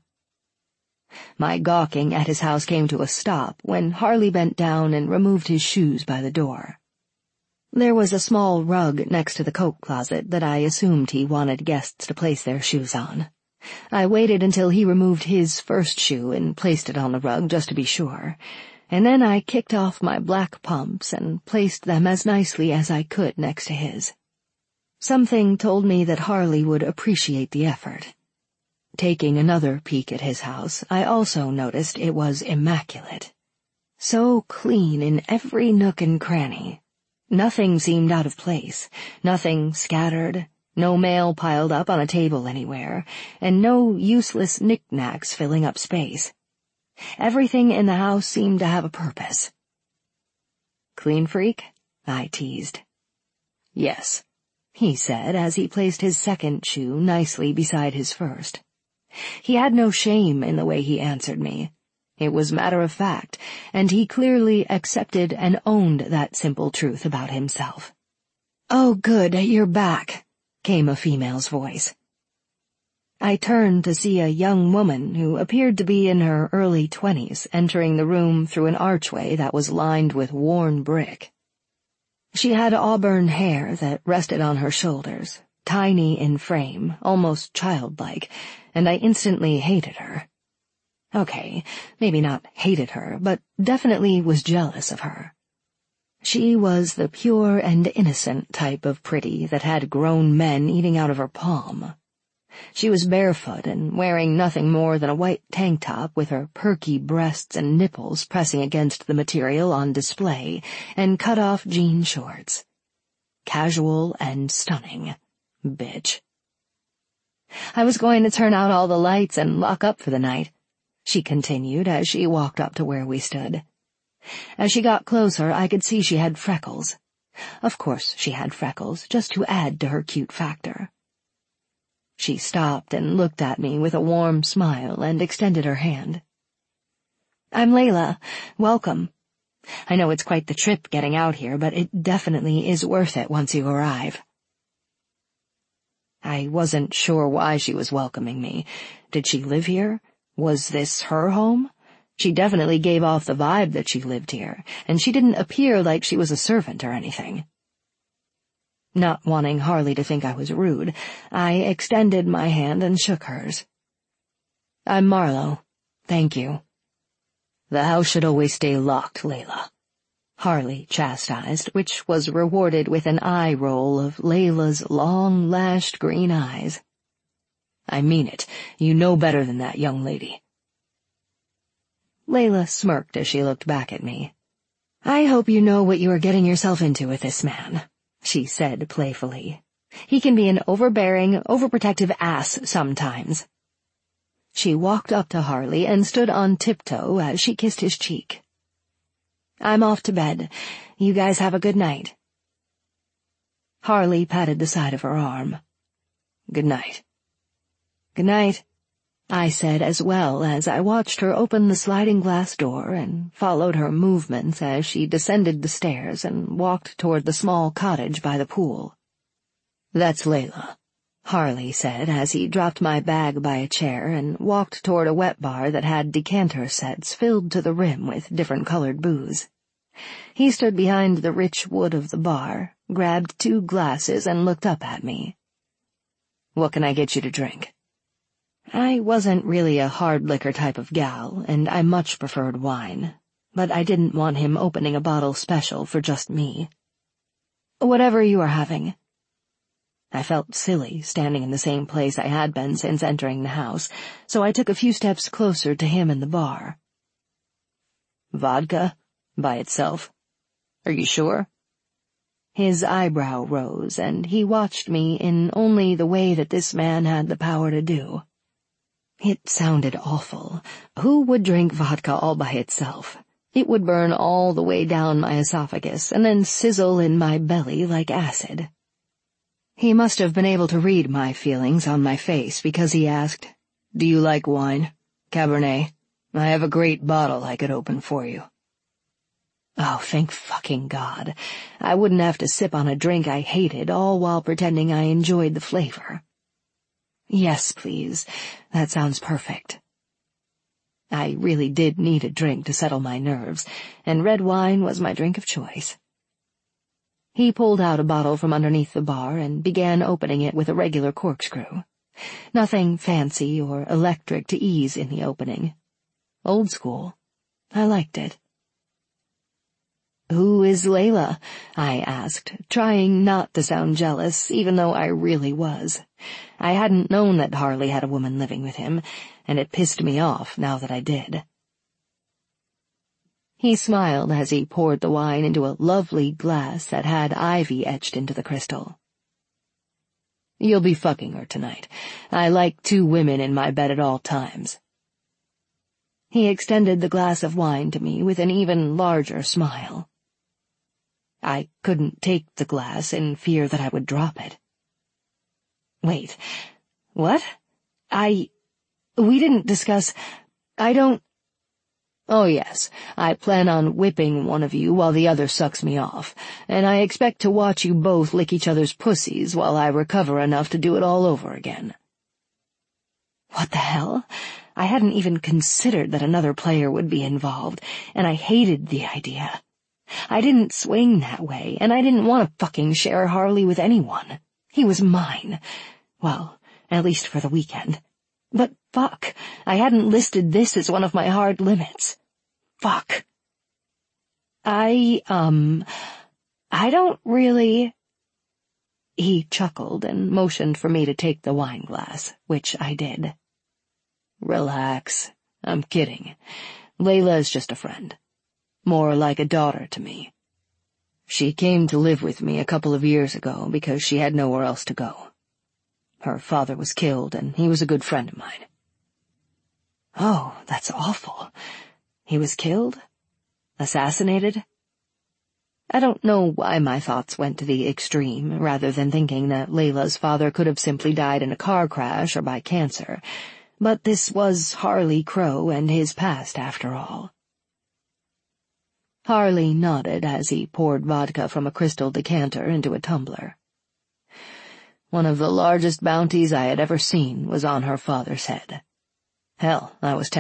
Speaker 1: My gawking at his house came to a stop when Harley bent down and removed his shoes by the door. There was a small rug next to the coat closet that I assumed he wanted guests to place their shoes on. I waited until he removed his first shoe and placed it on the rug just to be sure, and then I kicked off my black pumps and placed them as nicely as I could next to his. Something told me that Harley would appreciate the effort. Taking another peek at his house, I also noticed it was immaculate. So clean in every nook and cranny. Nothing seemed out of place, nothing scattered, no mail piled up on a table anywhere, and no useless knickknacks filling up space. Everything in the house seemed to have a purpose. "Clean freak?" I teased. "Yes," he said as he placed his second shoe nicely beside his first. He had no shame in the way he answered me. It was matter of fact, and he clearly accepted and owned that simple truth about himself. "Oh, good, you're back," came a female's voice. I turned to see a young woman who appeared to be in her early 20s entering the room through an archway that was lined with worn brick. She had auburn hair that rested on her shoulders, tiny in frame, almost childlike, and I instantly hated her. Okay, maybe not hated her, but definitely was jealous of her. She was the pure and innocent type of pretty that had grown men eating out of her palm. She was barefoot and wearing nothing more than a white tank top with her perky breasts and nipples pressing against the material on display, and cut-off jean shorts. Casual and stunning. Bitch. "I was going to turn out all the lights and lock up for the night," she continued as she walked up to where we stood. As she got closer, I could see she had freckles. Of course she had freckles, just to add to her cute factor. She stopped and looked at me with a warm smile and extended her hand. "I'm Layla. Welcome." I know it's quite the trip getting out here, but it definitely is worth it once you arrive." I wasn't sure why she was welcoming me. Did she live here? Was this her home? She definitely gave off the vibe that she lived here, and she didn't appear like she was a servant or anything. Not wanting Harley to think I was rude, I extended my hand and shook hers. "I'm Marlowe. Thank you." "The house should always stay locked, Layla," Harley chastised, which was rewarded with an eye roll of Layla's long-lashed green eyes. "I mean it. You know better than that, young lady." Layla smirked as she looked back at me. "I hope you know what you are getting yourself into with this man," she said playfully. "He can be an overbearing, overprotective ass sometimes." She walked up to Harley and stood on tiptoe as she kissed his cheek. "I'm off to bed. You guys have a good night." Harley patted the side of her arm. "Good night." "Good night," I said as well as I watched her open the sliding glass door and followed her movements as she descended the stairs and walked toward the small cottage by the pool. "That's Layla," Harley said as he dropped my bag by a chair and walked toward a wet bar that had decanter sets filled to the rim with different-colored booze. He stood behind the rich wood of the bar, grabbed 2 glasses, and looked up at me. "What can I get you to drink?" I wasn't really a hard liquor type of gal, and I much preferred wine, but I didn't want him opening a bottle special for just me. "Whatever you are having." I felt silly standing in the same place I had been since entering the house, so I took a few steps closer to him in the bar. "Vodka? By itself? Are you sure?" His eyebrow rose, and he watched me in only the way that this man had the power to do. It sounded awful. Who would drink vodka all by itself? It would burn all the way down my esophagus and then sizzle in my belly like acid. He must have been able to read my feelings on my face because he asked, "Do you like wine? Cabernet? I have a great bottle I could open for you." Oh, thank fucking God. I wouldn't have to sip on a drink I hated, all while pretending I enjoyed the flavor. "Yes, please. That sounds perfect." I really did need a drink to settle my nerves, and red wine was my drink of choice. He pulled out a bottle from underneath the bar and began opening it with a regular corkscrew. Nothing fancy or electric to ease in the opening. Old school. I liked it. "Who is Layla?" I asked, trying not to sound jealous, even though I really was. I hadn't known that Harley had a woman living with him, and it pissed me off now that I did. He smiled as he poured the wine into a lovely glass that had ivy etched into the crystal. "You'll be fucking her tonight. I like 2 women in my bed at all times." He extended the glass of wine to me with an even larger smile. I couldn't take the glass in fear that I would drop it. "Wait, what? We didn't discuss— I don't— Oh yes, I plan on whipping one of you while the other sucks me off, and I expect to watch you both lick each other's pussies while I recover enough to do it all over again." What the hell? I hadn't even considered that another player would be involved, and I hated the idea. I didn't swing that way, and I didn't want to fucking share Harley with anyone. He was mine. Well, at least for the weekend. But fuck, I hadn't listed this as one of my hard limits. Fuck. I don't really— He chuckled and motioned for me to take the wine glass, which I did. "Relax. I'm kidding. Layla is just a friend. More like a daughter to me. She came to live with me a couple of years ago because she had nowhere else to go. Her father was killed, and he was a good friend of mine." "Oh, that's awful. He was killed? Assassinated?" I don't know why my thoughts went to the extreme, rather than thinking that Layla's father could have simply died in a car crash or by cancer, but this was Harley Crow and his past, after all. Harley nodded as he poured vodka from a crystal decanter into a tumbler. One of the largest bounties I had ever seen was on her father's head. Hell, I was